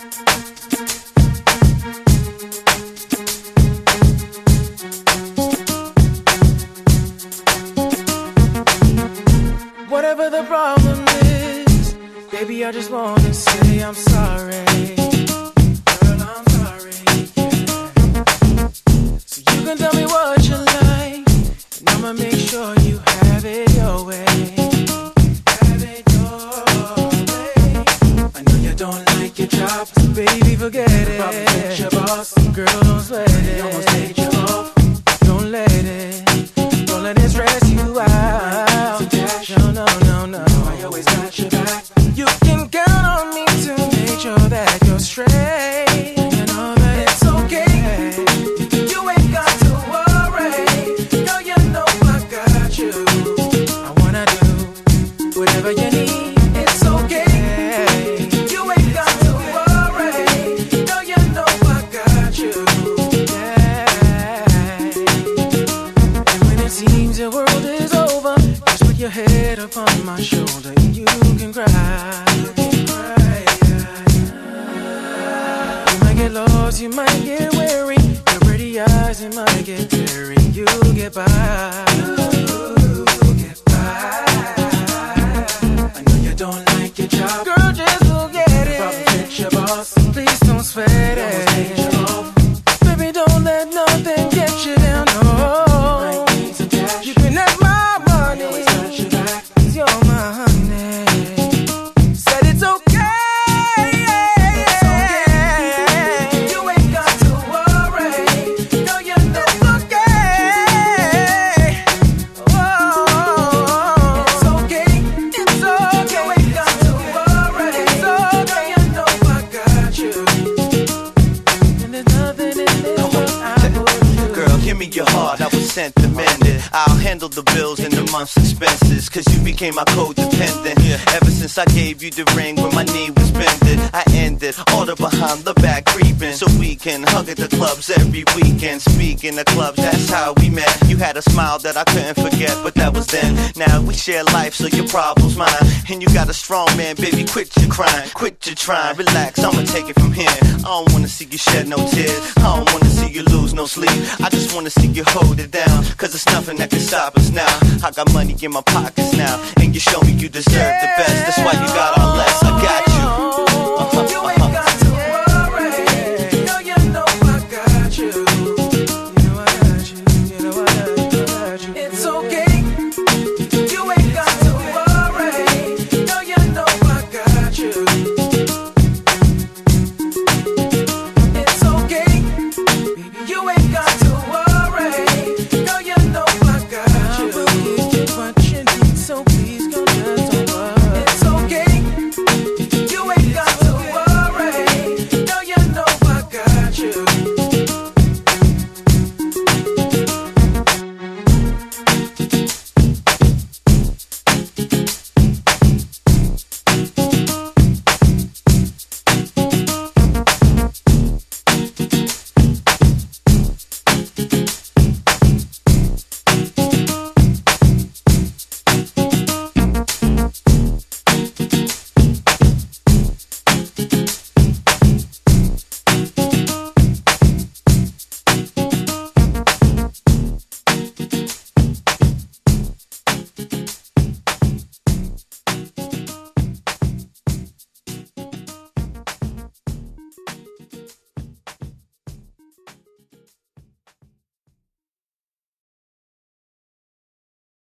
Whatever the problem is, baby, I just wanna say I'm sorry. Girl, I'm sorry, yeah. So you can tell me what you like, and I'ma make sure you have it your way. Have it your way. I know you don't like your job, so baby, forget it. Probably get your boss, girl, don't sweat it. He almost laid you off, don't let it. Don't let it stress you out. No, no, no, I always got your back. You can count on me to make sure that you're straight. You know that it's okay. You ain't got to worry. Girl, you know I got you. I wanna do whatever you need. It's okay. You ain't got to worry. Girl, you know I got you. Yeah. And when it seems your world is over, just put your head upon my shoulder, you can cry. You can cry, yeah. You might get lost, you might get weary. Your pretty eyes, it might get teary. You'll get by. You'll get by. I know you don't like your job, girl, just forget it. Probably get your boss, please don't sweat it. Baby, don't let nothing get you down, no. You can have my money, you're my honey. Said it's okay. It's okay. You ain't got to worry. Girl, you know it's okay. Oh, it's okay. It's okay. You ain't got to worry. It's okay. You know I got you. And there's nothing in this world I wouldn't do. Girl, give me your heart, I was sentimented. I'll handle the bills and the month's expenses, cause you became my codependent. Ever since I gave you the ring when my knee was bended, I ended all the behind the back creeping, so we can hug at the clubs every weekend. Speaking of clubs, that's how we met. You had a smile that I couldn't forget, but that was then. Now we share life, so your problem's mine. And you got a strong man, baby, quit your crying, quit your trying. Relax, I'ma take it from here. I don't wanna see you shed no tears, I don't wanna see you lose no sleep. I just wanna see you hold it down, cause it's nothing that can stop us now. I got money in my pockets now, and you show me you deserve the best. That's why you got all less. I got you.